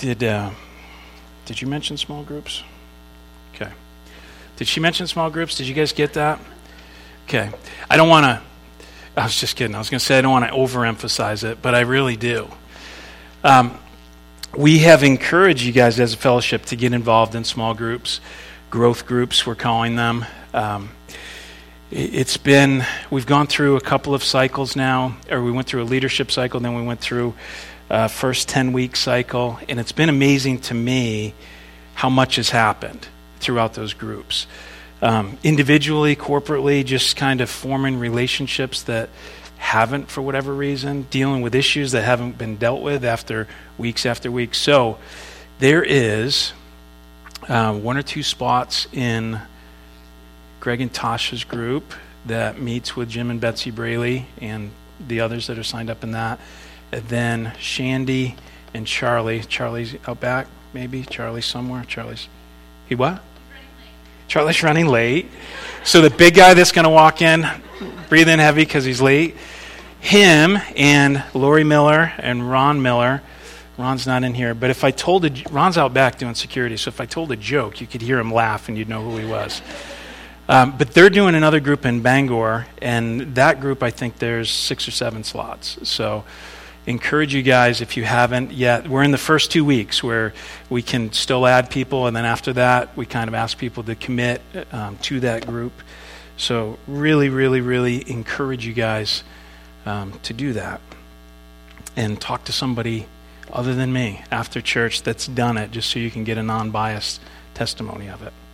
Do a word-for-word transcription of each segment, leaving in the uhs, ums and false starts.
Did uh, did you mention small groups? Okay. Did she mention small groups? Did you guys get that? Okay. I don't want to, I was just kidding. I was going to say I don't want to overemphasize it, but I really do. Um, we have encouraged you guys as a fellowship to get involved in small groups, growth groups, we're calling them. Um, it, it's been, we've gone through a couple of cycles now, or we went through a leadership cycle, then we went through a first ten-week cycle, and it's been amazing to me how much has happened throughout those groups. Um, individually, corporately, just kind of forming relationships that haven't, for whatever reason, dealing with issues that haven't been dealt with after weeks after weeks. So there is uh, one or two spots in Greg and Tasha's group that meets with Jim and Betsy Braley and the others that are signed up in that. And then Shandy and Charlie. Charlie's out back, maybe. Charlie's somewhere. Charlie's, he what? Charlie's running late. So the big guy that's going to walk in, breathe in heavy because he's late, him and Lori Miller and Ron Miller. Ron's not in here, but if I told a, Ron's out back doing security, so if I told a joke, you could hear him laugh and you'd know who he was. Um, but they're doing another group in Bangor, and that group, I think there's six or seven slots. So encourage you guys, if you haven't yet, we're in the first two weeks where we can still add people, and then after that, we kind of ask people to commit um, to that group. So really, really, really encourage you guys um, to do that. And talk to somebody other than me after church that's done it, just so you can get a non-biased testimony of it.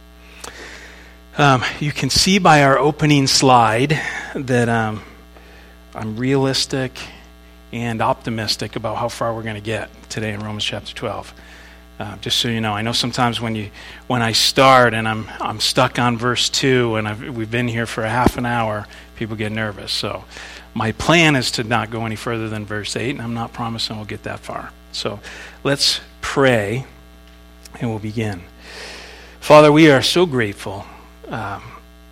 Um, you can see by our opening slide that um, I'm realistic and optimistic about how far we're going to get today in Romans chapter twelve. Uh, just so you know, I know sometimes when you when I start and I'm I'm stuck on verse two and I've, we've been here for a half an hour, people get nervous. So my plan is to not go any further than verse eight, and I'm not promising we'll get that far. So let's pray, and we'll begin. Father, we are so grateful um,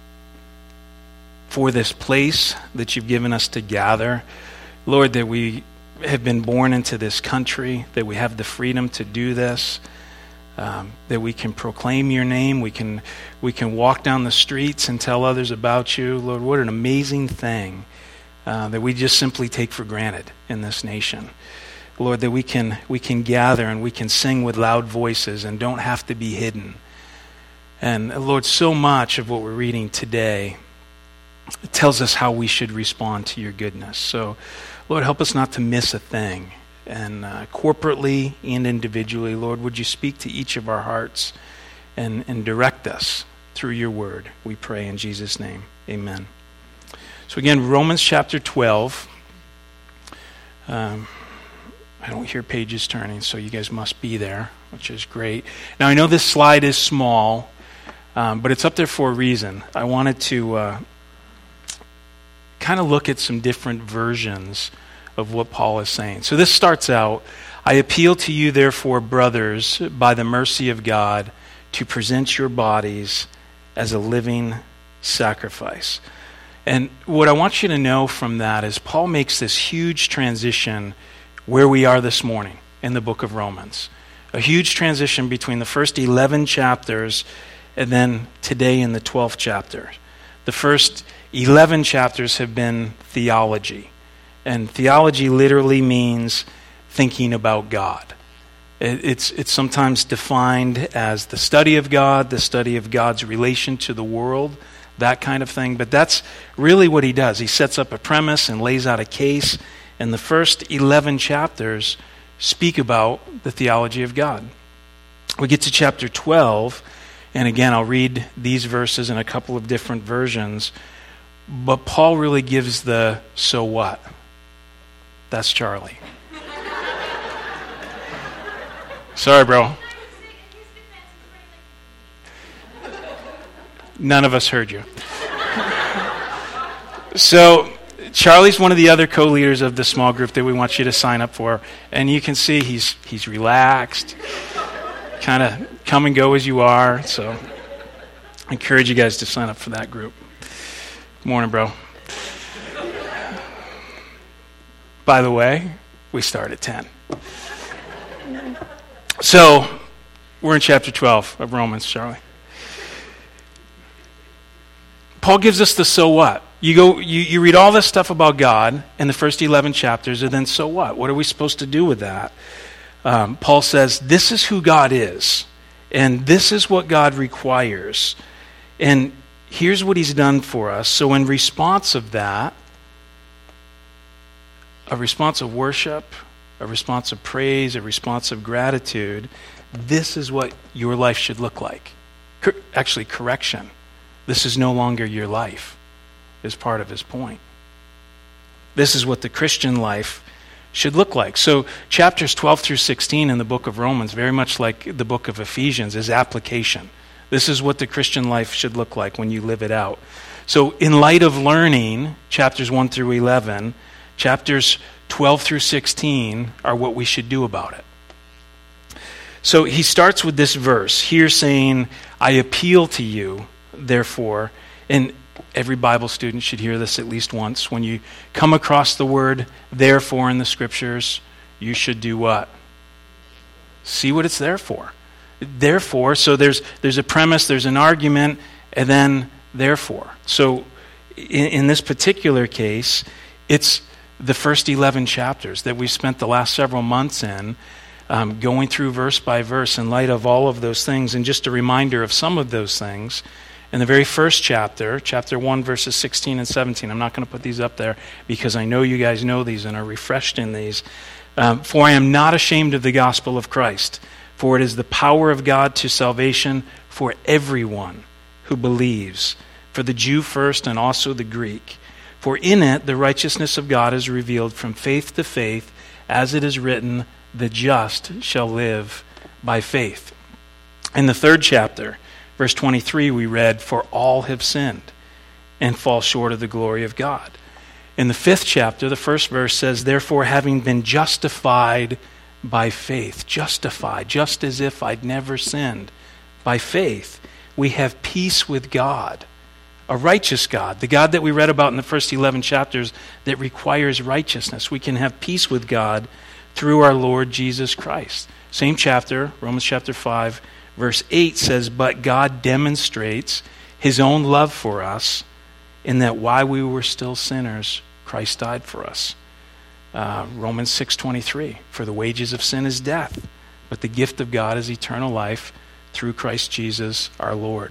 for this place that you've given us to gather. Lord, that we have been born into this country, that we have the freedom to do this, um, that we can proclaim your name, we can we can walk down the streets and tell others about you. Lord, what an amazing thing uh, that we just simply take for granted in this nation. Lord, that we can we can gather and we can sing with loud voices and don't have to be hidden. And Lord, so much of what we're reading today tells us how we should respond to your goodness. So, Lord, help us not to miss a thing. And uh, corporately and individually, Lord, would you speak to each of our hearts and, and direct us through your word, we pray in Jesus' name. Amen. So again, Romans chapter twelve. Um, I don't hear pages turning, so you guys must be there, which is great. Now, I know this slide is small, um, but it's up there for a reason. I wanted to Uh, kind of look at some different versions of what Paul is saying. So this starts out, I appeal to you, therefore, brothers, by the mercy of God, to present your bodies as a living sacrifice. And what I want you to know from that is Paul makes this huge transition where we are this morning in the book of Romans. A huge transition between the first eleven chapters and then today in the twelfth chapter. The first eleven chapters have been theology. And theology literally means thinking about God. It's, it's sometimes defined as the study of God, the study of God's relation to the world, that kind of thing. But that's really what he does. He sets up a premise and lays out a case. And the first eleven chapters speak about the theology of God. We get to chapter twelve, and again, I'll read these verses in a couple of different versions. But Paul really gives the so what. That's Charlie. Sorry, bro. None of us heard you. So, Charlie's one of the other co-leaders of the small group that we want you to sign up for. And you can see he's he's relaxed, kind of come and go as you are. So, I encourage you guys to sign up for that group. Morning, bro. By the way, we start at ten. So, we're in chapter twelve of Romans, Charlie. Paul gives us the so what. You go, you, you read all this stuff about God in the first eleven chapters, and then so what? What are we supposed to do with that? Um, Paul says, this is who God is, and this is what God requires. And here's what he's done for us. So in response of that, a response of worship, a response of praise, a response of gratitude, this is what your life should look like. Cor- actually, correction. This is no longer your life, is part of his point. This is what the Christian life should look like. So chapters twelve through sixteen in the book of Romans, very much like the book of Ephesians, is application. This is what the Christian life should look like when you live it out. So in light of learning, chapters one through eleven, chapters twelve through sixteen are what we should do about it. So he starts with this verse here saying, I appeal to you, therefore, and every Bible student should hear this at least once. When you come across the word therefore in the scriptures, you should do what? See what it's there for. Therefore, so there's there's a premise, there's an argument, and then therefore. So in, in this particular case, it's the first eleven chapters that we've spent the last several months in, um, going through verse by verse in light of all of those things. And just a reminder of some of those things. In the very first chapter, chapter one, verses sixteen and seventeen, I'm not going to put these up there because I know you guys know these and are refreshed in these. Um, For I am not ashamed of the gospel of Christ, for it is the power of God to salvation for everyone who believes, for the Jew first and also the Greek. For in it the righteousness of God is revealed from faith to faith, as it is written, the just shall live by faith. In the third chapter, verse twenty-three, we read, for all have sinned and fall short of the glory of God. In the fifth chapter, the first verse says, therefore, having been justified by faith, justified, just as if I'd never sinned, by faith, we have peace with God, a righteous God, the God that we read about in the first eleven chapters that requires righteousness. We can have peace with God through our Lord Jesus Christ. Same chapter, Romans chapter five, verse eight says, but God demonstrates his own love for us in that while we were still sinners, Christ died for us. Uh, Romans six twenty-three, for the wages of sin is death, but the gift of God is eternal life through Christ Jesus our Lord.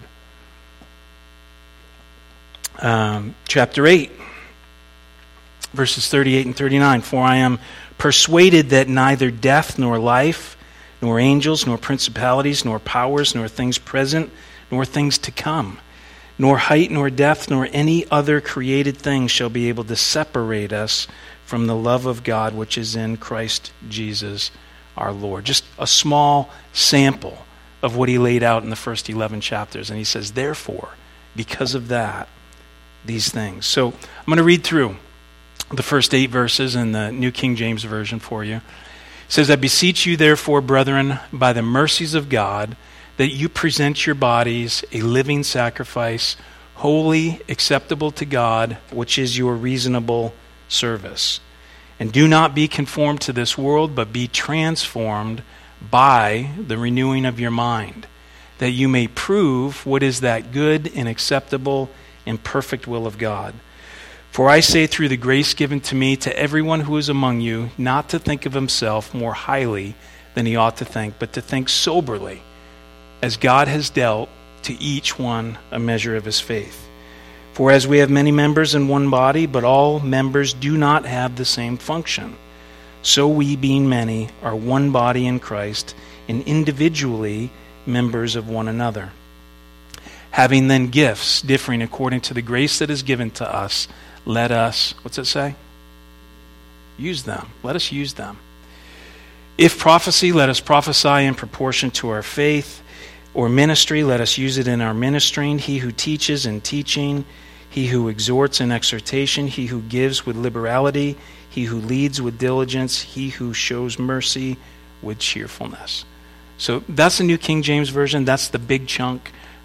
Um, chapter eight, verses thirty-eight and thirty-nine, for I am persuaded that neither death nor life, nor angels, nor principalities, nor powers, nor things present, nor things to come, nor height, nor depth, nor any other created thing shall be able to separate us from the love of God which is in Christ Jesus our Lord. Just a small sample of what he laid out in the first eleven chapters. And he says, therefore, because of that, these things. So I'm going to read through the first eight verses in the New King James Version for you. It says, I beseech you, therefore, brethren, by the mercies of God, that you present your bodies a living sacrifice, holy, acceptable to God, which is your reasonable service. And do not be conformed to this world, but be transformed by the renewing of your mind, that you may prove what is that good and acceptable and perfect will of God. For I say through the grace given to me to everyone who is among you, not to think of himself more highly than he ought to think, but to think soberly, as God has dealt to each one a measure of his faith. For as we have many members in one body, but all members do not have the same function, so we, being many, are one body in Christ, and individually members of one another. Having then gifts differing according to the grace that is given to us, let us, what's it say? Use them. Let us use them. If prophecy, let us prophesy in proportion to our faith, or ministry, let us use it in our ministering. He who teaches in teaching, he who exhorts in exhortation, he who gives with liberality, he who leads with diligence, he who shows mercy with cheerfulness. So that's the New King James Version. That's the big chunk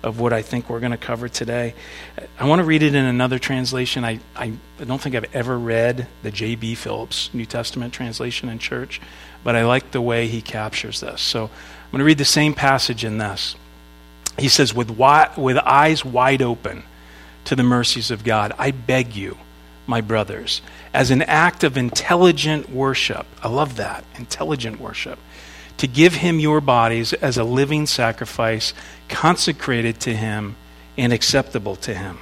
of what I think we're going to cover today. I want to read it in another translation. I, I, I don't think I've ever read the J B Phillips New Testament translation in church, but I like the way he captures this. So I'm going to read the same passage in this. He says, with, wi- with eyes wide open to the mercies of God, I beg you, my brothers, as an act of intelligent worship, I love that, intelligent worship, to give him your bodies as a living sacrifice, consecrated to him and acceptable to him.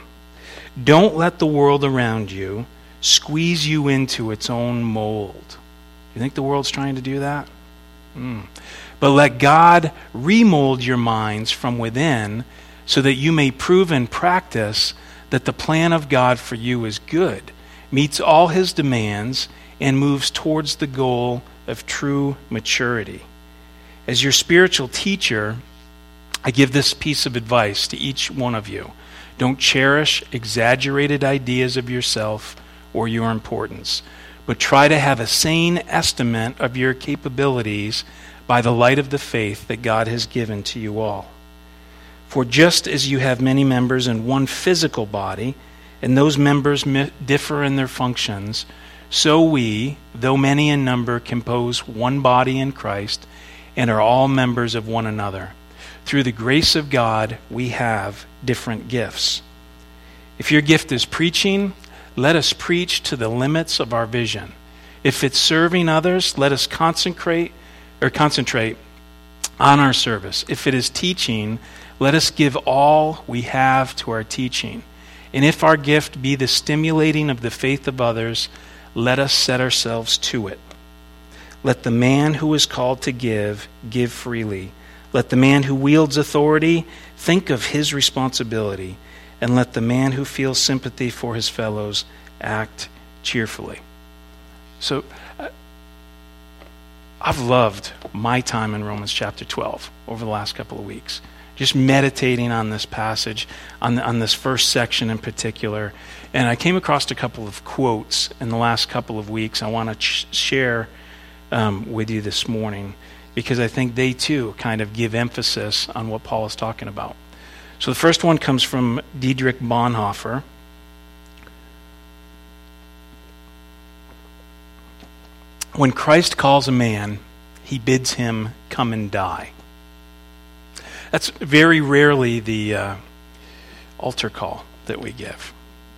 Don't let the world around you squeeze you into its own mold. You think the world's trying to do that? Mm. But let God remold your minds from within so that you may prove and practice that the plan of God for you is good, meets all his demands, and moves towards the goal of true maturity. As your spiritual teacher, I give this piece of advice to each one of you. Don't cherish exaggerated ideas of yourself or your importance, but try to have a sane estimate of your capabilities by the light of the faith that God has given to you all. For just as you have many members in one physical body, and those members differ in their functions, so we, though many in number, compose one body in Christ, and are all members of one another. Through the grace of God, we have different gifts. If your gift is preaching, let us preach to the limits of our vision. If it's serving others, let us concentrate or concentrate on our service. If it is teaching, let us give all we have to our teaching. And if our gift be the stimulating of the faith of others, let us set ourselves to it. Let the man who is called to give, give freely. Let the man who wields authority think of his responsibility. And let the man who feels sympathy for his fellows act cheerfully. So, uh, I've loved my time in Romans chapter twelve over the last couple of weeks. Just meditating on this passage, on, the, on this first section in particular. And I came across a couple of quotes in the last couple of weeks I want to ch- share um, with you this morning, because I think they too kind of give emphasis on what Paul is talking about. So the first one comes from Dietrich Bonhoeffer. When Christ calls a man, he bids him come and die. That's very rarely the uh, altar call that we give.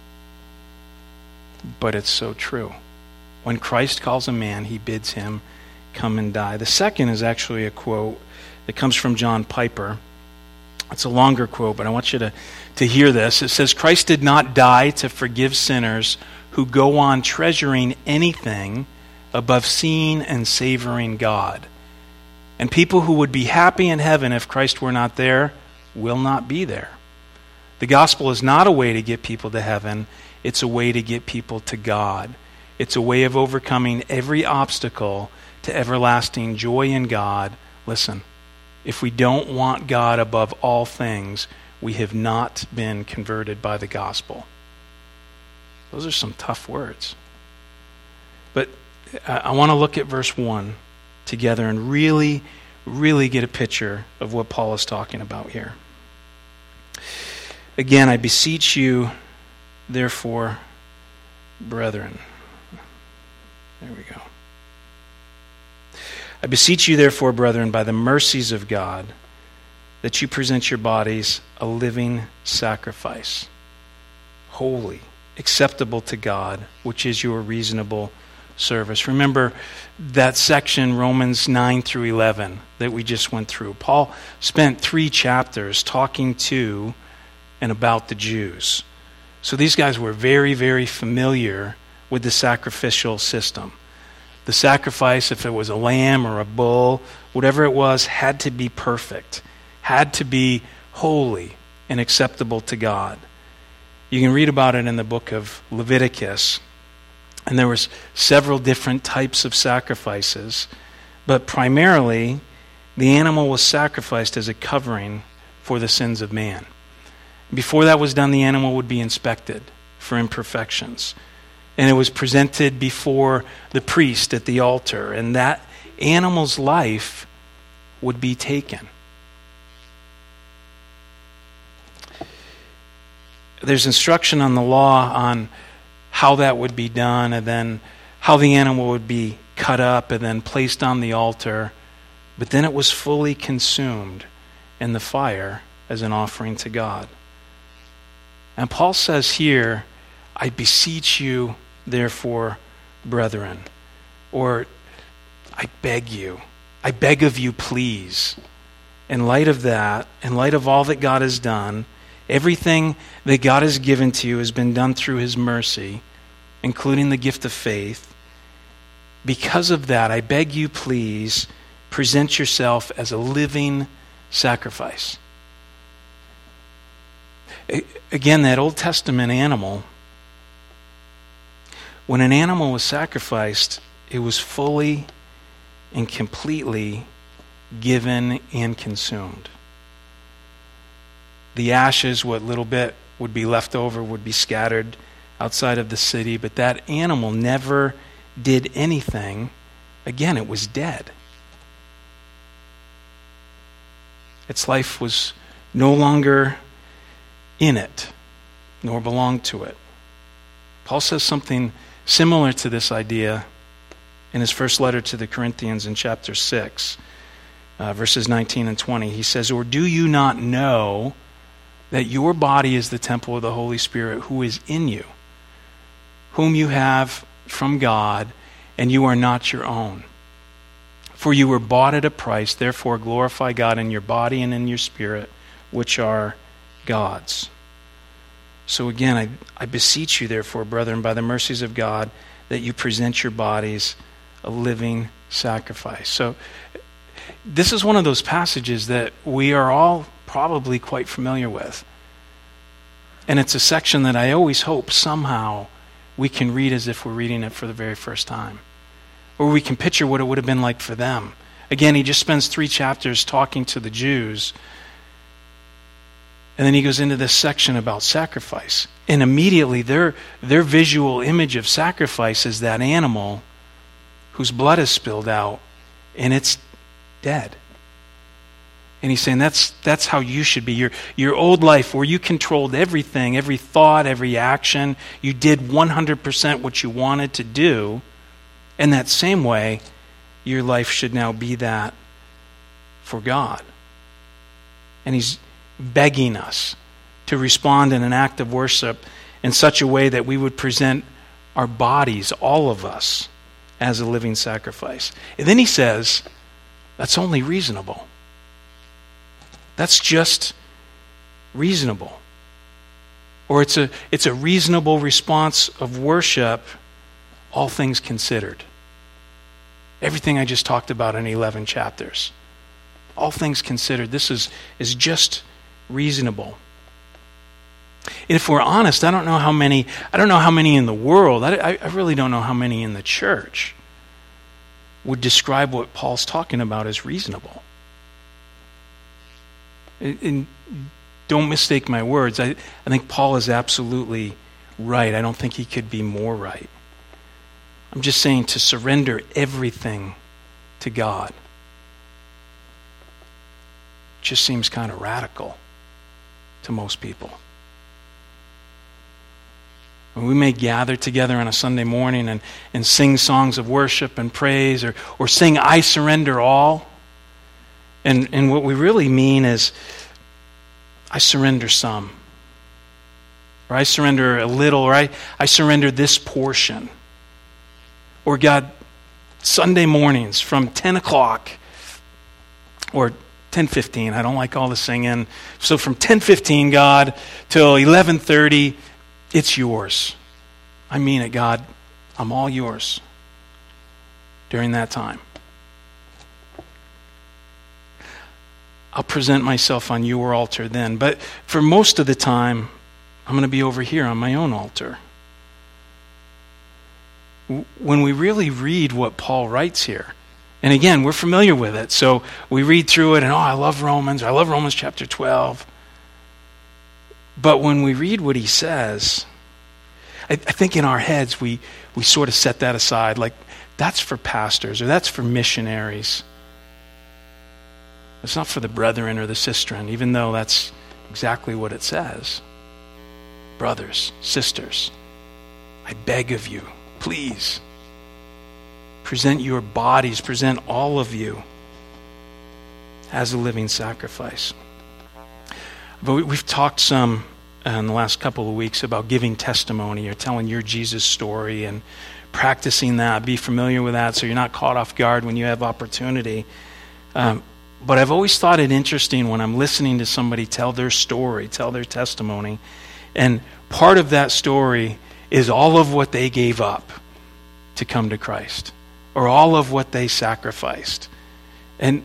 But it's so true. When Christ calls a man, he bids him come and die. The second is actually a quote that comes from John Piper. It's a longer quote, but I want you to, to hear this. It says, Christ did not die to forgive sinners who go on treasuring anything above seeing and savoring God. And people who would be happy in heaven if Christ were not there will not be there. The gospel is not a way to get people to heaven. It's a way to get people to God. It's a way of overcoming every obstacle to everlasting joy in God. Listen, if we don't want God above all things, we have not been converted by the gospel. Those are some tough words. But I want to look at verse one together and really, really get a picture of what Paul is talking about here. Again, I beseech you, therefore, brethren. There we go. I beseech you, therefore, brethren, by the mercies of God, that you present your bodies a living sacrifice, holy, acceptable to God, which is your reasonable service. Remember that section, Romans nine through eleven, that we just went through. Paul spent three chapters talking to and about the Jews. So these guys were very, very familiar with the sacrificial system. The sacrifice, if it was a lamb or a bull, whatever it was, had to be perfect, had to be holy and acceptable to God. You can read about it in the book of Leviticus. And there was several different types of sacrifices, but primarily the animal was sacrificed as a covering for the sins of man. Before that was done, the animal would be inspected for imperfections. And it was presented before the priest at the altar, and that animal's life would be taken. there's instruction on the law on how that would be done, and then how the animal would be cut up and then placed on the altar. But then it was fully consumed in the fire as an offering to God. And Paul says here, I beseech you, therefore, brethren, or I beg you, I beg of you, please. In light of that, in light of all that God has done, everything that God has given to you has been done through his mercy, including the gift of faith. Because of that, I beg you, please, present yourself as a living sacrifice. Again, that Old Testament animal, when an animal was sacrificed, it was fully and completely given and consumed. The ashes, what little bit would be left over, would be scattered outside of the city, but that animal never did anything. Again, it was dead. Its life was no longer in it, nor belonged to it. Paul says something similar to this idea in his first letter to the Corinthians in chapter six, uh, verses nineteen and twenty. He says, or do you not know that your body is the temple of the Holy Spirit who is in you, whom you have from God, and you are not your own? For you were bought at a price, therefore glorify God in your body and in your spirit, which are God's. So again, I, I beseech you, therefore, brethren, by the mercies of God, that you present your bodies a living sacrifice. So this is one of those passages that we are all probably quite familiar with. And it's a section that I always hope somehow we can read as if we're reading it for the very first time. Or we can picture what it would have been like for them. Again, he just spends three chapters talking to the Jews. And then he goes into this section about sacrifice. And immediately their, their visual image of sacrifice is that animal whose blood is spilled out and it's dead. And he's saying that's that's how you should be. Your, your old life where you controlled everything, every thought, every action. You did one hundred percent what you wanted to do. In that same way, your life should now be that for God. And he's begging us to respond in an act of worship in such a way that we would present our bodies, all of us, as a living sacrifice. And then he says, that's only reasonable. That's just reasonable. Or it's a it's a reasonable response of worship, all things considered. Everything I just talked about in eleven chapters. All things considered, this is, is just reasonable. And if we're honest, I don't know how many, I don't know how many in the world, I, I really don't know how many in the church would describe what Paul's talking about as reasonable. And don't mistake my words. I, I think Paul is absolutely right. I don't think he could be more right. I'm just saying to surrender everything to God just seems kind of radical to most people. And we may gather together on a Sunday morning and, and sing songs of worship and praise, or, or sing I Surrender All. And, and what we really mean is, I surrender some. Or I surrender a little, or I, I surrender this portion. Or God, Sunday mornings from ten o'clock, or ten fifteen, I don't like all the singing. So from ten fifteen, God, till eleven thirty, it's yours. I mean it, God. I'm all yours during that time. I'll present myself on your altar then. But for most of the time, I'm going to be over here on my own altar. When we really read what Paul writes here, and again, we're familiar with it, so we read through it and, oh, I love Romans, I love Romans chapter twelve. But when we read what he says, I, I think in our heads we, we sort of set that aside, like that's for pastors or that's for missionaries. It's not for the brethren or the sistren, even though that's exactly what it says. brothers, sisters, I beg of you, please, present your bodies, present all of you as a living sacrifice. But we, we've talked some uh, in the last couple of weeks about giving testimony or telling your Jesus story and practicing that. Be familiar with that so you're not caught off guard when you have opportunity. Um, but I've always thought it interesting when I'm listening to somebody tell their story, tell their testimony, and part of that story is all of what they gave up to come to Christ, or all of what they sacrificed. And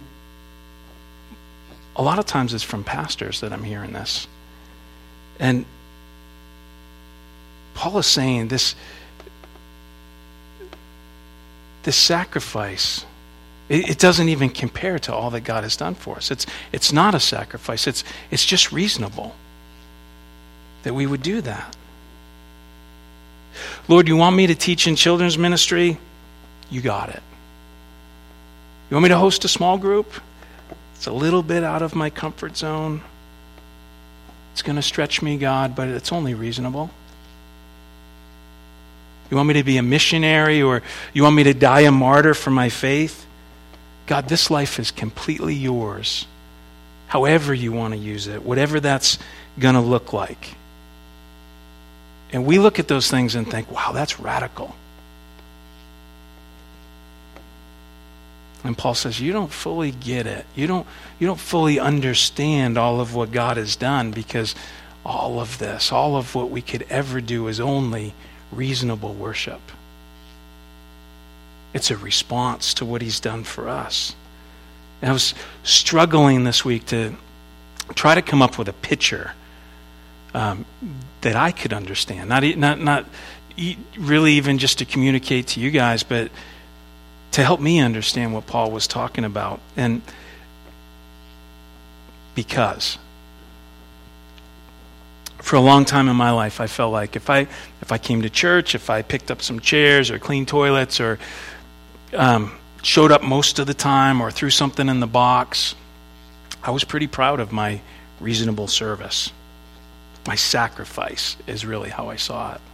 a lot of times it's from pastors that I'm hearing this. And Paul is saying this, this sacrifice, it, it doesn't even compare to all that God has done for us. It's, it's not a sacrifice. It's, it's just reasonable that we would do that. Lord, you want me to teach in children's ministry? You got it. You want me to host a small group? It's a little bit out of my comfort zone. It's going to stretch me, God, but it's only reasonable. You want me to be a missionary, or you want me to die a martyr for my faith? God, this life is completely yours. However you want to use it, whatever that's going to look like. And we look at those things and think, wow, that's radical. And Paul says, you don't fully get it. You don't, you don't fully understand all of what God has done, because all of this, all of what we could ever do is only reasonable worship. It's a response to what he's done for us. And I was struggling this week to try to come up with a picture um, that I could understand. Not, not, not really even just to communicate to you guys, but to help me understand what Paul was talking about. And because for a long time in my life, I felt like if I if I came to church, if I picked up some chairs or cleaned toilets or um, showed up most of the time or threw something in the box, I was pretty proud of my reasonable service. My sacrifice is really how I saw it.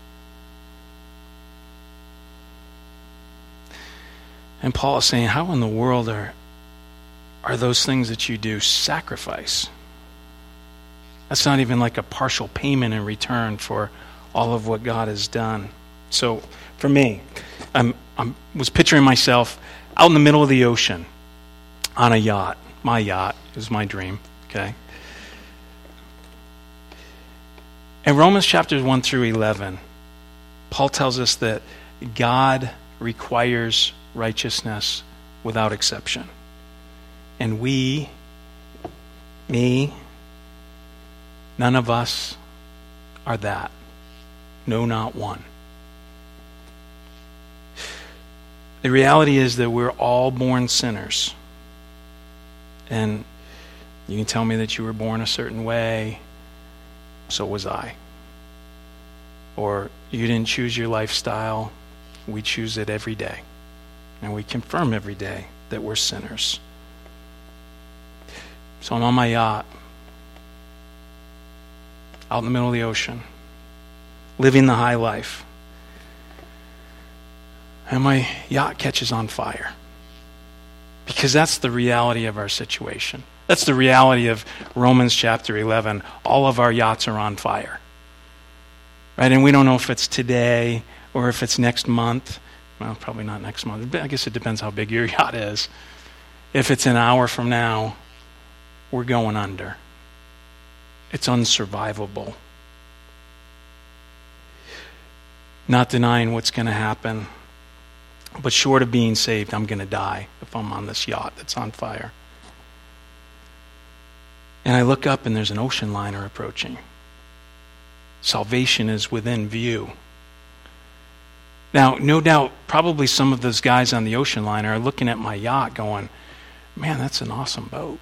And Paul is saying, how in the world are, are those things that you do sacrifice? That's not even like a partial payment in return for all of what God has done. So for me, I'm, I was picturing myself out in the middle of the ocean on a yacht. My yacht. It was my dream. Okay. In Romans chapters one through eleven, Paul tells us that God requires righteousness without exception. And we, me, none of us are that. No, not one. The reality is that we're all born sinners. And you can tell me that you were born a certain way, so was I. Or you didn't choose your lifestyle, we choose it every day. And we confirm every day that we're sinners. So I'm on my yacht, out in the middle of the ocean, living the high life. And my yacht catches on fire. Because that's the reality of our situation. That's the reality of Romans chapter eleven. All of our yachts are on fire. Right? And we don't know if it's today or if it's next month. Well, probably not next month. I guess it depends how big your yacht is. If it's an hour from now, we're going under. It's unsurvivable. Not denying what's going to happen, but short of being saved, I'm going to die if I'm on this yacht that's on fire. And I look up and there's an ocean liner approaching. Salvation is within view. Now, no doubt, probably some of those guys on the ocean liner are looking at my yacht going, man, that's an awesome boat.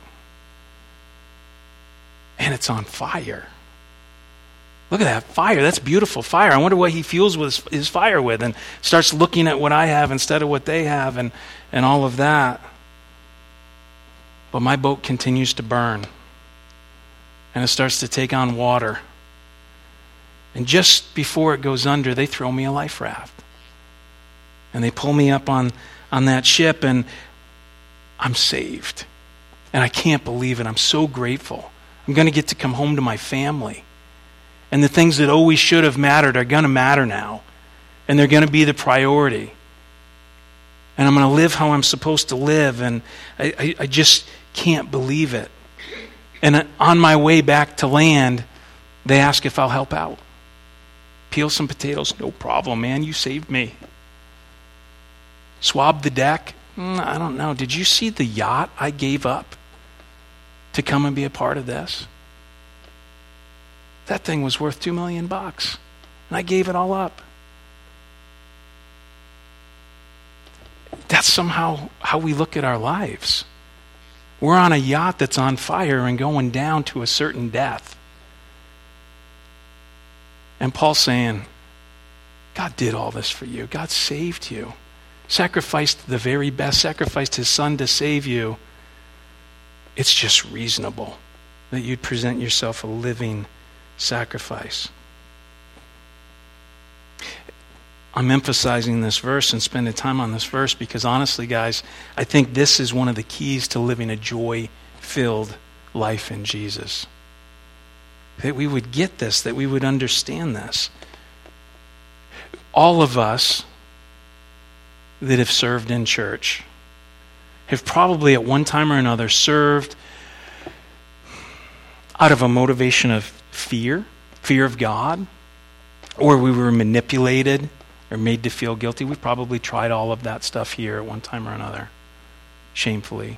And it's on fire. Look at that fire. That's beautiful fire. I wonder what he fuels his, his fire with, and starts looking at what I have instead of what they have, and, and all of that. But my boat continues to burn. And it starts to take on water. And just before it goes under, they throw me a life raft. And they pull me up on, on that ship, and I'm saved. And I can't believe it. I'm so grateful. I'm going to get to come home to my family. And the things that always should have mattered are going to matter now. And they're going to be the priority. And I'm going to live how I'm supposed to live. And I, I, I just can't believe it. And on my way back to land, they ask if I'll help out. Peel some potatoes. No problem, man. You saved me. Swab the deck. Mm, I don't know. Did you see the yacht I gave up to come and be a part of this? That thing was worth two million bucks. And I gave it all up. That's somehow how we look at our lives. We're on a yacht that's on fire and going down to a certain death. And Paul's saying, God did all this for you. God saved you. Sacrificed the very best, sacrificed his son to save you. It's just reasonable that you'd present yourself a living sacrifice. I'm emphasizing this verse and spending time on this verse because honestly, guys, I think this is one of the keys to living a joy-filled life in Jesus. That we would get this, that we would understand this. All of us that have served in church have probably at one time or another served out of a motivation of fear, fear of God, or we were manipulated or made to feel guilty. We probably tried all of that stuff here at one time or another, shamefully.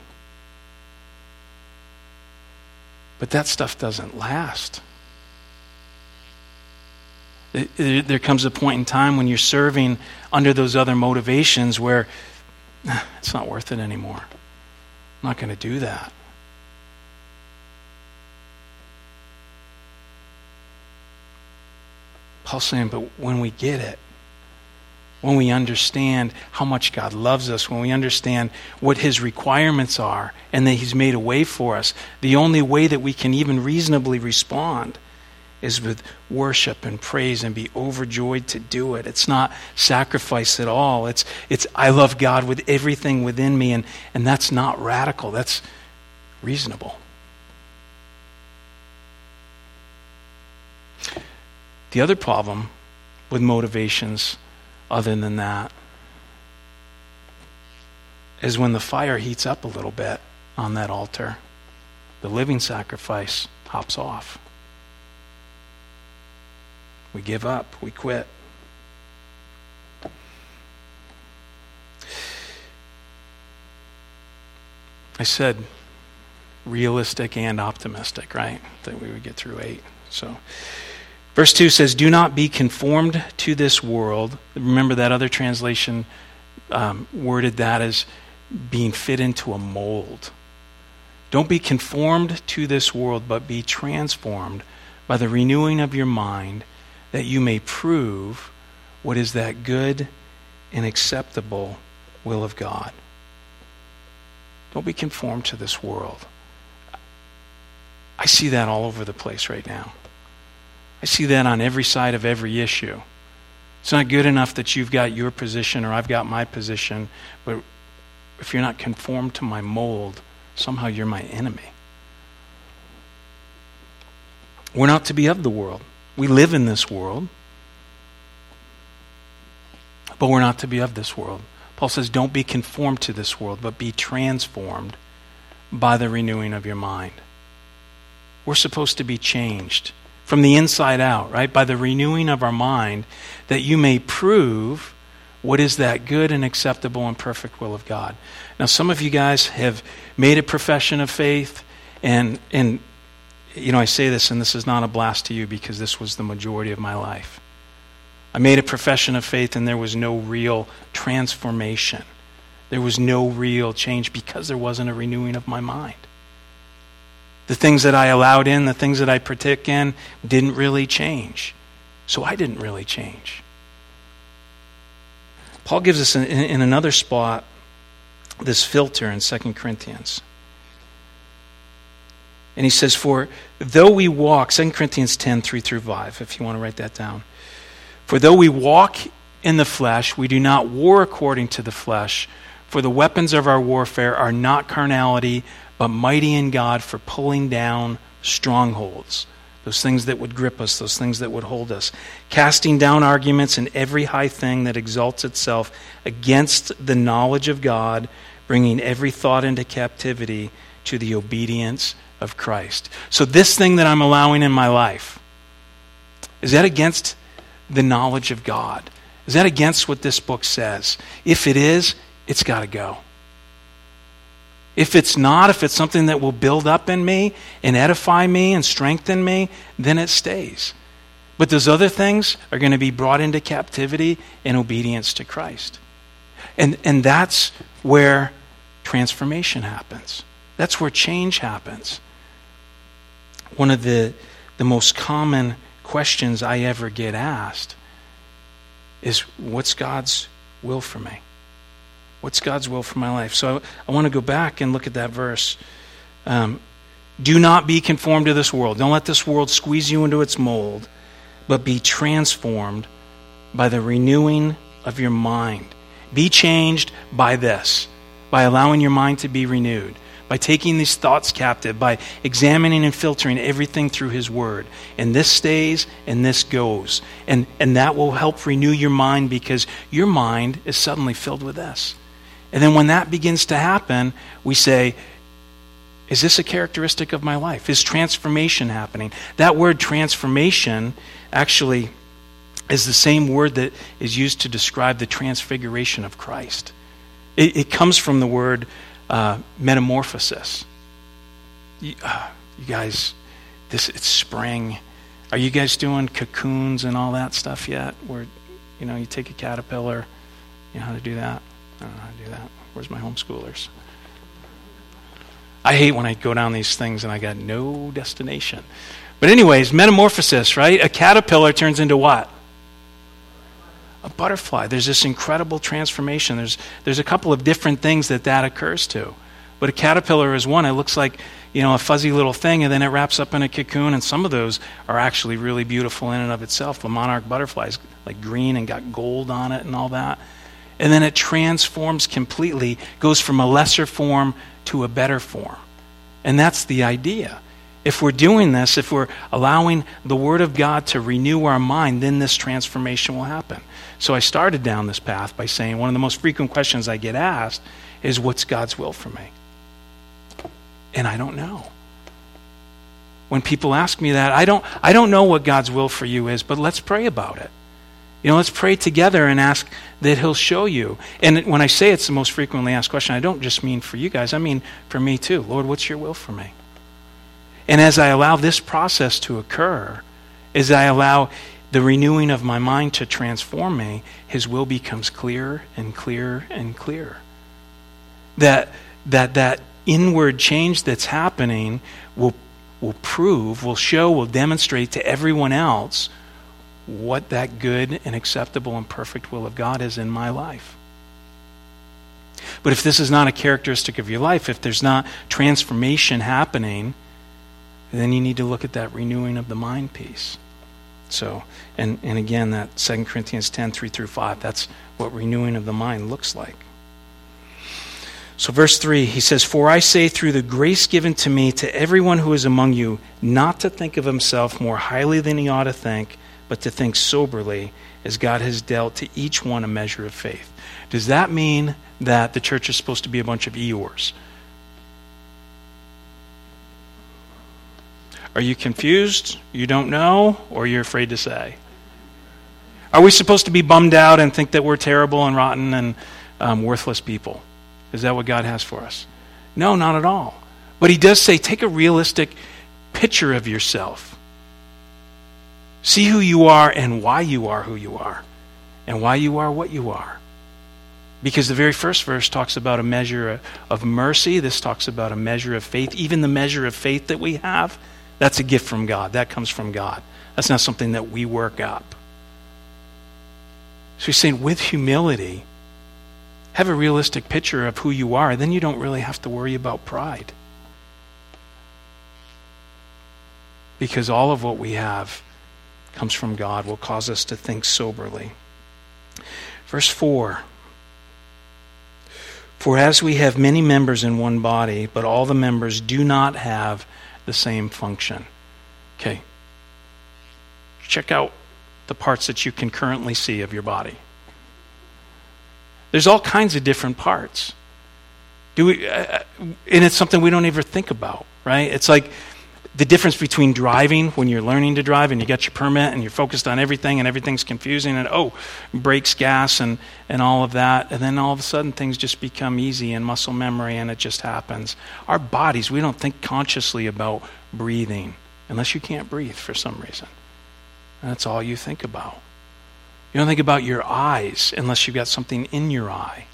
But that stuff doesn't last. There comes a point in time when you're serving under those other motivations where it's not worth it anymore. I'm not going to do that. Paul's saying, but when we get it, when we understand how much God loves us, when we understand what his requirements are and that he's made a way for us, the only way that we can even reasonably respond is with worship and praise and be overjoyed to do it. It's not sacrifice at all. It's it's I love God with everything within me, and, and that's not radical. That's reasonable. The other problem with motivations other than that is when the fire heats up a little bit on that altar, the living sacrifice hops off. We give up. We quit. I said realistic and optimistic, right? That we would get through eight. So, verse two says, do not be conformed to this world. Remember that other translation um, worded that as being fit into a mold. Don't be conformed to this world, but be transformed by the renewing of your mind, that you may prove what is that good and acceptable will of God. Don't be conformed to this world. I see that all over the place right now. I see that on every side of every issue. It's not good enough that you've got your position or I've got my position, but if you're not conformed to my mold, somehow you're my enemy. We're not to be of the world. We live in this world, but we're not to be of this world. Paul says, don't be conformed to this world, but be transformed by the renewing of your mind. We're supposed to be changed from the inside out, right? By the renewing of our mind, that you may prove what is that good and acceptable and perfect will of God. Now, some of you guys have made a profession of faith, and and you know, I say this, and this is not a blast to you because this was the majority of my life. I made a profession of faith and there was no real transformation. There was no real change because there wasn't a renewing of my mind. The things that I allowed in, the things that I partook in, didn't really change. So I didn't really change. Paul gives us in, in another spot this filter in Second Corinthians. And he says, for though we walk, Second Corinthians ten, three through five, if you want to write that down. For though we walk in the flesh, we do not war according to the flesh. For the weapons of our warfare are not carnality, but mighty in God for pulling down strongholds. Those things that would grip us, those things that would hold us. Casting down arguments and every high thing that exalts itself against the knowledge of God, bringing every thought into captivity to the obedience of Christ. So this thing that I'm allowing in my life, is that against the knowledge of God? Is that against what this book says? If it is, it's got to go. If it's not, if it's something that will build up in me and edify me and strengthen me, then it stays. But those other things are going to be brought into captivity in obedience to Christ. And, and that's where transformation happens. That's where change happens. One of the, the most common questions I ever get asked is, what's God's will for me? What's God's will for my life? So I, I want to go back and look at that verse. Um, Do not be conformed to this world. Don't let this world squeeze you into its mold, but be transformed by the renewing of your mind. Be changed by this, by allowing your mind to be renewed, by taking these thoughts captive, by examining and filtering everything through His Word. And this stays and this goes. And, and that will help renew your mind, because your mind is suddenly filled with this. And then when that begins to happen, we say, is this a characteristic of my life? Is transformation happening? That word transformation actually is the same word that is used to describe the transfiguration of Christ. It, it comes from the word uh, metamorphosis. You, uh, you guys, this it's spring. Are you guys doing cocoons and all that stuff yet? Where, you know, you take a caterpillar. You know how to do that? I don't know how to do that. Where's my homeschoolers? I hate when I go down these things and I got no destination. But anyways, metamorphosis, right? A caterpillar turns into what? A butterfly. There's this incredible transformation. There's there's a couple of different things that that occurs to. But a caterpillar is one. It looks like, you know, a fuzzy little thing, and then it wraps up in a cocoon, and some of those are actually really beautiful in and of itself. The monarch butterfly is like green and got gold on it and all that. And then it transforms completely, goes from a lesser form to a better form. And that's the idea. If we're doing this, if we're allowing the Word of God to renew our mind, then this transformation will happen. So I started down this path by saying one of the most frequent questions I get asked is, what's God's will for me? And I don't know. When people ask me that, I don't I don't know what God's will for you is, but let's pray about it. You know, let's pray together and ask that He'll show you. And when I say it's the most frequently asked question, I don't just mean for you guys. I mean for me too. Lord, what's your will for me? And as I allow this process to occur, as I allow the renewing of my mind to transform me, His will becomes clearer and clearer and clearer. That that that inward change that's happening will will prove, will show, will demonstrate to everyone else what that good and acceptable and perfect will of God is in my life. But if this is not a characteristic of your life, if there's not transformation happening, then you need to look at that renewing of the mind piece. So, and, and again, that Second Corinthians ten, three through five, that's what renewing of the mind looks like. So verse three, he says, "For I say through the grace given to me to everyone who is among you, not to think of himself more highly than he ought to think, but to think soberly, as God has dealt to each one a measure of faith." Does that mean that the church is supposed to be a bunch of Eeyores? Are you confused? You don't know? Or you're afraid to say? Are we supposed to be bummed out and think that we're terrible and rotten and um, worthless people? Is that what God has for us? No, not at all. But He does say, take a realistic picture of yourself. See who you are and why you are who you are. And why you are what you are. Because the very first verse talks about a measure of mercy. This talks about a measure of faith. Even the measure of faith that we have, that's a gift from God. That comes from God. That's not something that we work up. So He's saying, with humility, have a realistic picture of who you are. Then you don't really have to worry about pride. because all of what we have comes from God, will cause us to think soberly. Verse four. For as we have many members in one body, but all the members do not have the same function. Okay. Check out the parts that you can currently see of your body. There's all kinds of different parts. Do we? Uh, and it's something we don't ever think about, right? It's like the difference between driving when you're learning to drive and you got your permit and you're focused on everything and everything's confusing and oh, brakes, gas, and, and all of that. And then all of a sudden things just become easy and muscle memory and it just happens. Our bodies, we don't think consciously about breathing unless you can't breathe for some reason. And that's all you think about. You don't think about your eyes unless you've got something in your eye.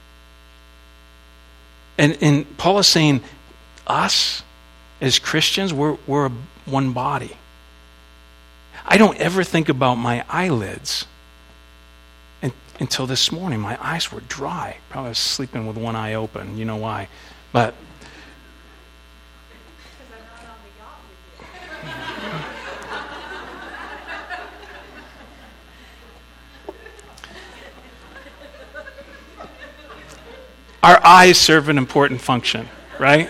And, and Paul is saying, us as Christians, we're, we're one body. I don't ever think about my eyelids and, until this morning. My eyes were dry. Probably was sleeping with one eye open. You know why. But our eyes serve an important function, right?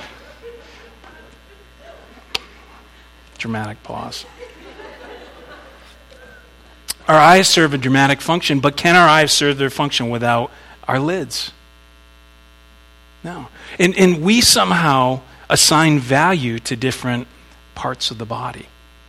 Dramatic pause. Our eyes serve a dramatic function, but can our eyes serve their function without our lids? No. And, and we somehow assign value to different parts of the body.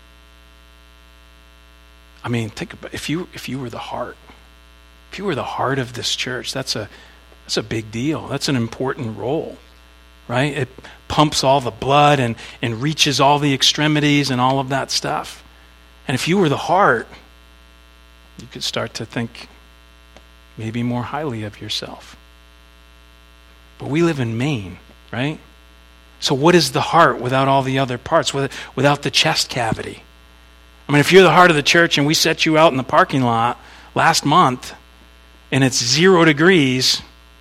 I mean, think about if you if you were the heart, if you were the heart of this church, that's a That's a big deal. That's an important role, right? It pumps all the blood and, and reaches all the extremities and all of that stuff. And if you were the heart, you could start to think maybe more highly of yourself. But we live in Maine, right? So what is the heart without all the other parts, without the chest cavity? I mean, if you're the heart of the church and we set you out in the parking lot last month and it's zero degrees,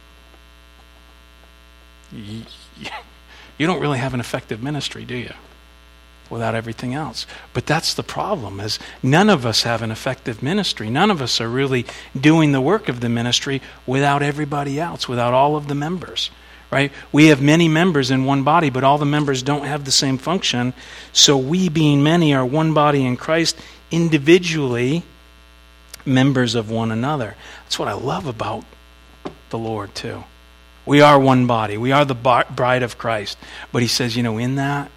you don't really have an effective ministry, do you? Without everything else. But that's the problem, is none of us have an effective ministry. None of us are really doing the work of the ministry without everybody else, without all of the members, right? We have many members in one body, but all the members don't have the same function. So we, being many, are one body in Christ, individually members of one another. That's what I love about the Lord, too. We are one body. We are the bride of Christ. But he says, you know, in that,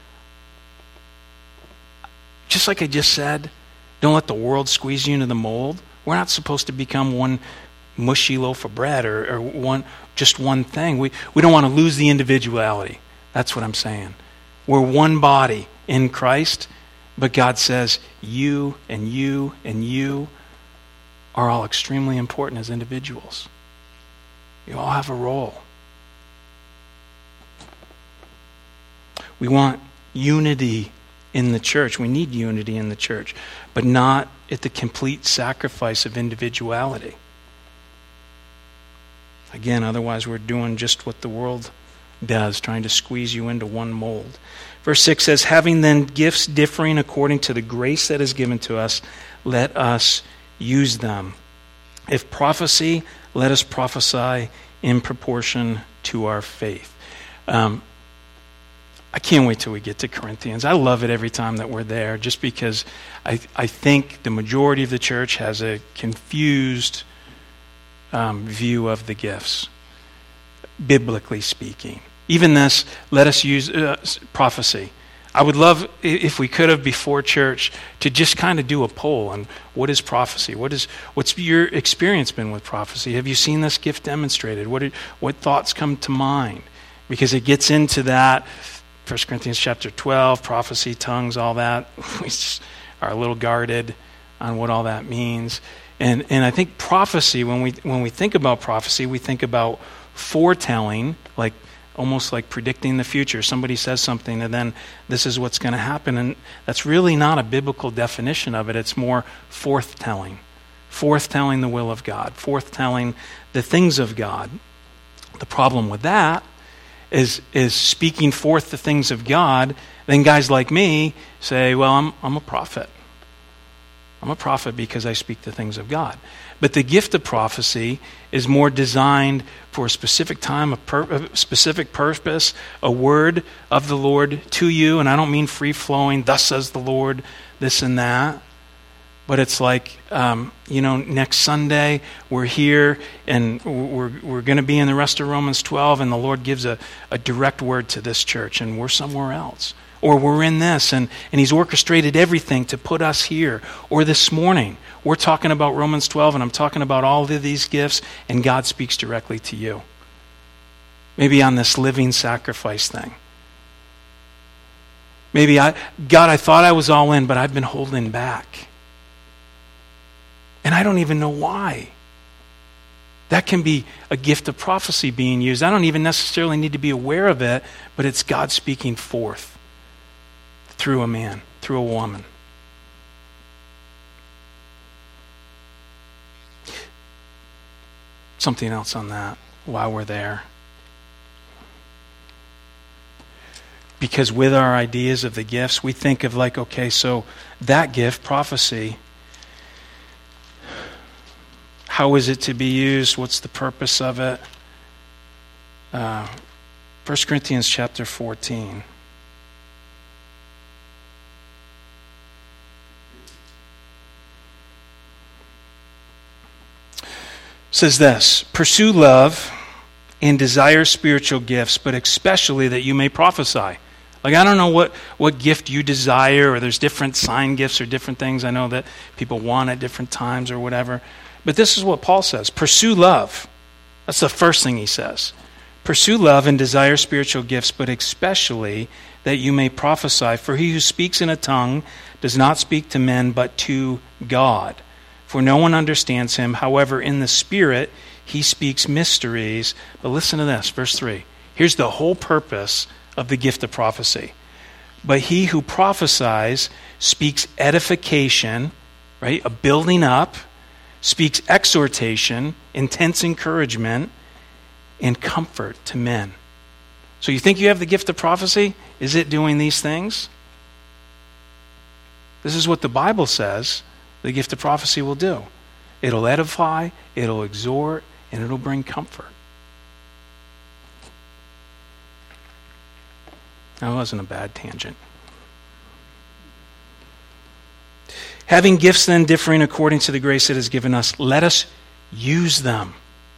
just like I just said, don't let the world squeeze you into the mold. We're not supposed to become one mushy loaf of bread or, or one just one thing. We, we don't want to lose the individuality. That's what I'm saying. We're one body in Christ, but God says you and you and you are all extremely important as individuals. You all have a role. We want unity in the church. We need unity in the church, but not at the complete sacrifice of individuality. Again, otherwise we're doing just what the world does, trying to squeeze you into one mold. Verse six says, having then gifts differing according to the grace that is given to us, let us use them. If prophecy, let us prophesy in proportion to our faith. Um, I can't wait till we get to Corinthians. I love it every time that we're there, just because I, I think the majority of the church has a confused um, view of the gifts, biblically speaking. Even this, let us use uh, prophecy. I would love, if we could have before church, to just kind of do a poll on what is prophecy? What is what's your experience been with prophecy? Have you seen this gift demonstrated? What did, what thoughts come to mind? Because it gets into that, First Corinthians chapter twelve, prophecy, tongues, all that. We just are a little guarded on what all that means. And and I think prophecy, when we when we think about prophecy, we think about foretelling, like almost like predicting the future. Somebody says something and then this is what's going to happen. And that's really not a biblical definition of it. It's more forthtelling. Forthtelling the will of God. Forthtelling the things of God. The problem with that is is speaking forth the things of God, then guys like me say, well, I'm I'm a prophet. I'm a prophet because I speak the things of God. But the gift of prophecy is more designed for a specific time, a, pur- a specific purpose, a word of the Lord to you. And I don't mean free-flowing, thus says the Lord, this and that. But it's like, um, you know, next Sunday we're here and we're we're going to be in the rest of Romans twelve, and the Lord gives a, a direct word to this church, and we're somewhere else. Or we're in this, and, and he's orchestrated everything to put us here. Or this morning, we're talking about Romans twelve, and I'm talking about all of these gifts, and God speaks directly to you. Maybe on this living sacrifice thing. Maybe, I, God, I thought I was all in, but I've been holding back. And I don't even know why. That can be a gift of prophecy being used. I don't even necessarily need to be aware of it, but it's God speaking forth. Through a man, through a woman. Something else on that while we're there. Because with our ideas of the gifts, we think of like, okay, so that gift, prophecy, how is it to be used? What's the purpose of it? Uh, First Corinthians chapter fourteen. Says this, pursue love and desire spiritual gifts, but especially that you may prophesy. Like, I don't know what, what gift you desire, or there's different sign gifts or different things I know that people want at different times or whatever. But this is what Paul says, pursue love. That's the first thing he says. Pursue love and desire spiritual gifts, but especially that you may prophesy. For he who speaks in a tongue does not speak to men, but to God. For no one understands him. However, in the Spirit, he speaks mysteries. But listen to this, verse three. Here's the whole purpose of the gift of prophecy. But he who prophesies speaks edification, right? A building up, speaks exhortation, intense encouragement, and comfort to men. So you think you have the gift of prophecy? Is it doing these things? This is what the Bible says the gift of prophecy will do. It'll edify, it'll exhort, and it'll bring comfort. That wasn't a bad tangent. Having gifts then differing according to the grace that is given us, let us use them.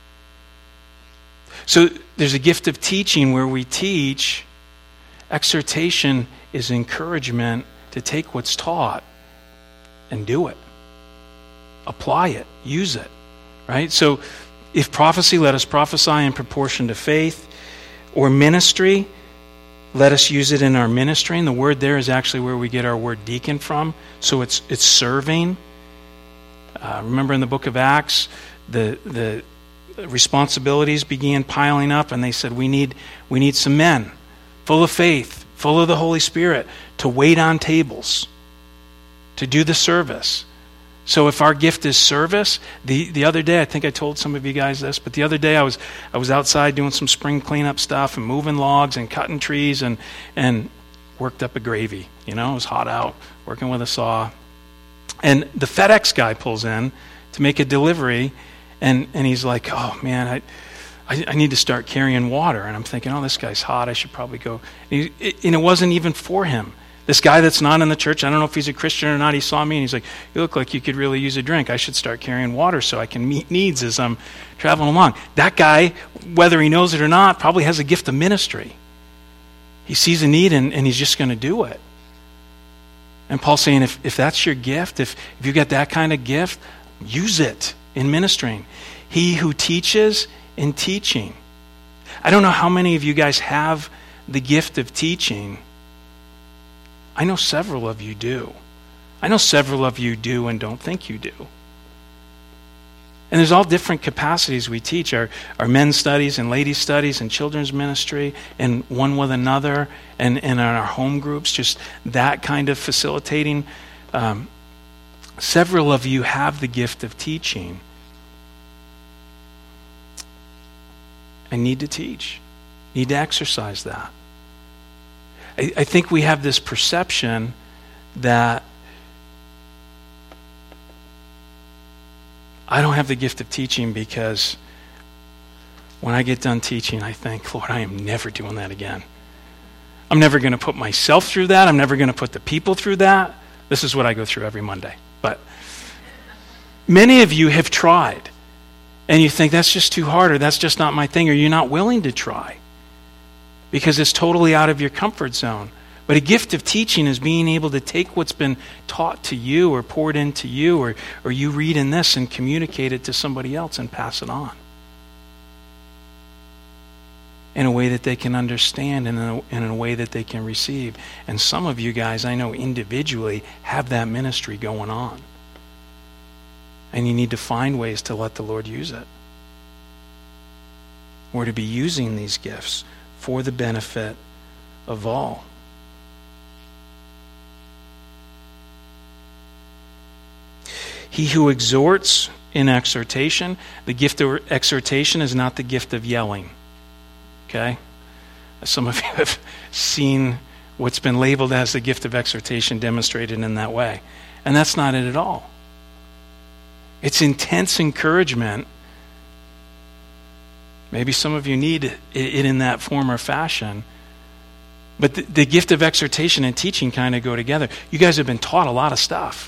So there's a gift of teaching where we teach. Exhortation is encouragement to take what's taught and do it. Apply it. Use it. Right? So if prophecy, let us prophesy in proportion to faith. Or ministry, let us use it in our ministry. And the word there is actually where we get our word deacon from. So it's it's serving. Uh, remember in the book of Acts, the the responsibilities began piling up, and they said, we need we need some men full of faith, full of the Holy Spirit, to wait on tables, to do the service. So if our gift is service, the, the other day, I think I told some of you guys this, but the other day I was I was outside doing some spring cleanup stuff and moving logs and cutting trees and and worked up a gravy. You know, it was hot out, working with a saw. And the FedEx guy pulls in to make a delivery, and, and he's like, oh man, I, I I need to start carrying water. And I'm thinking, oh, this guy's hot, I should probably go. And, he, it, and it wasn't even for him. This guy that's not in the church, I don't know if he's a Christian or not, he saw me and he's like, you look like you could really use a drink. I should start carrying water so I can meet needs as I'm traveling along. That guy, whether he knows it or not, probably has a gift of ministry. He sees a need and, and he's just going to do it. And Paul's saying, if, if that's your gift, if, if you've got that kind of gift, use it in ministering. He who teaches in teaching. I don't know how many of you guys have the gift of teaching. I know several of you do. I know several of you do and don't think you do. And there's all different capacities we teach. Our, our men's studies and ladies' studies and children's ministry and one with another and, and in our home groups, just that kind of facilitating. Um, several of you have the gift of teaching. I need to teach. You need to exercise that. I, I think we have this perception that I don't have the gift of teaching because when I get done teaching, I think, Lord, I am never doing that again. I'm never going to put myself through that. I'm never going to put the people through that. This is what I go through every Monday. But many of you have tried, and you think that's just too hard, or that's just not my thing, or you're not willing to try because it's totally out of your comfort zone. But a gift of teaching is being able to take what's been taught to you or poured into you, or, or you read in this and communicate it to somebody else and pass it on in a way that they can understand and in a, and in a way that they can receive. And some of you guys, I know individually, have that ministry going on. And you need to find ways to let the Lord use it. We're to be using these gifts for the benefit of all. He who exhorts in exhortation, the gift of exhortation is not the gift of yelling. Okay? Some of you have seen what's been labeled as the gift of exhortation demonstrated in that way. And that's not it at all. It's intense encouragement. Maybe some of you need it in that form or fashion. But the, the gift of exhortation and teaching kind of go together. You guys have been taught a lot of stuff.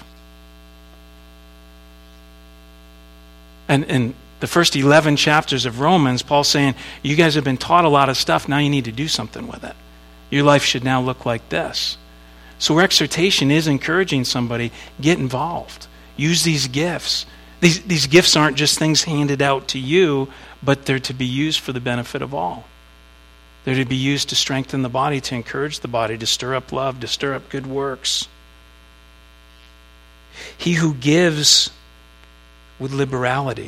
And in the first eleven chapters of Romans, Paul's saying, you guys have been taught a lot of stuff, now you need to do something with it. Your life should now look like this. So exhortation is encouraging somebody, get involved. Use these gifts. These, these gifts aren't just things handed out to you, but they're to be used for the benefit of all. They're to be used to strengthen the body, to encourage the body, to stir up love, to stir up good works. He who gives with liberality.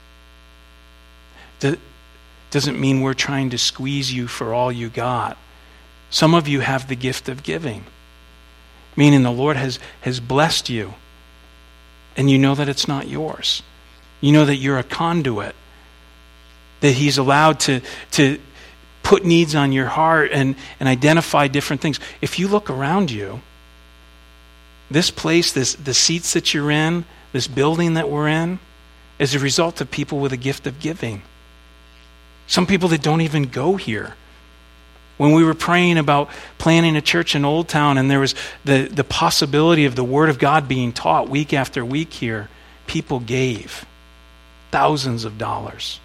That doesn't mean we're trying to squeeze you for all you got. Some of you have the gift of giving, meaning the Lord has, has blessed you, and you know that it's not yours. You know that you're a conduit, that He's allowed to, to put needs on your heart and, and identify different things. If you look around you, this place, this the seats that you're in, this building that we're in, is a result of people with a gift of giving. Some people that don't even go here. When we were praying about planning a church in Old Town and there was the, the possibility of the Word of God being taught week after week here, people gave thousands of dollars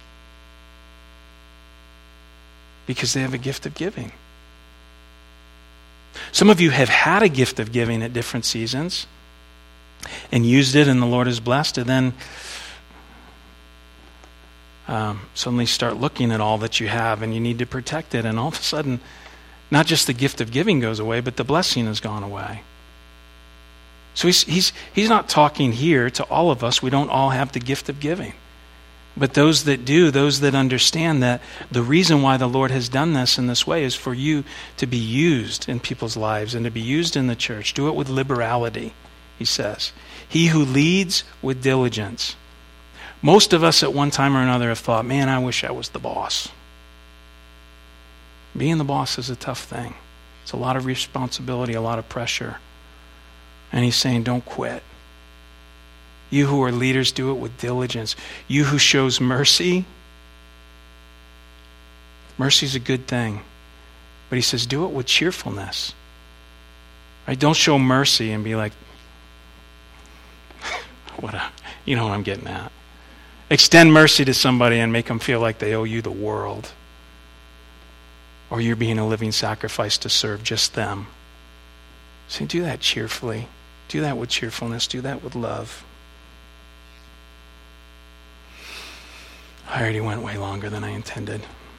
because they have a gift of giving. Some of you have had a gift of giving at different seasons and used it, and the Lord has blessed it, then um, suddenly start looking at all that you have, and you need to protect it, and all of a sudden, not just the gift of giving goes away, but the blessing has gone away. So he's, he's, he's not talking here to all of us. We don't all have the gift of giving. But those that do, those that understand that the reason why the Lord has done this in this way is for you to be used in people's lives and to be used in the church. Do it with liberality, he says. He who leads with diligence. Most of us at one time or another have thought, man, I wish I was the boss. Being the boss is a tough thing. It's a lot of responsibility, a lot of pressure. And he's saying, don't quit. You who are leaders, do it with diligence. You who shows mercy, mercy is a good thing. But he says, do it with cheerfulness. Right? Don't show mercy and be like, what a, you know what I'm getting at. Extend mercy to somebody and make them feel like they owe you the world. Or you're being a living sacrifice to serve just them. So do that cheerfully. Do that with cheerfulness. Do that with love. I already went way longer than I intended.